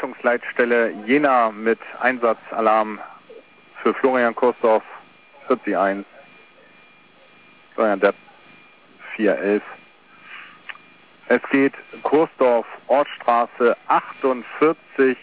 Rettungsleitstelle Jena mit Einsatzalarm für Florian Kursdorf, 41. Florian Depp, 411. Es geht Kursdorf, Ortsstraße 48